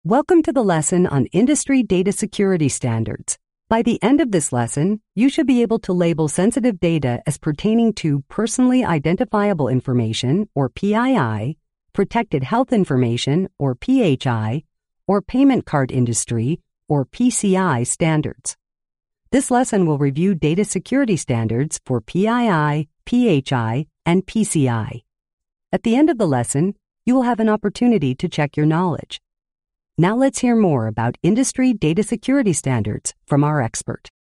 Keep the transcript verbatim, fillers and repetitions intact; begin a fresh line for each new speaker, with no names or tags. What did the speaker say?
Welcome to the lesson on Industry Data Security Standards. By the end of this lesson, you should be able to label sensitive data as pertaining to personally identifiable information, or P I I, protected health information, or P H I, or payment card industry, or P C I standards. This lesson will review data security standards for P I I, P H I, and P C I. At the end of the lesson, you will have an opportunity to check your knowledge. Now let's hear more about industry data security standards from our expert.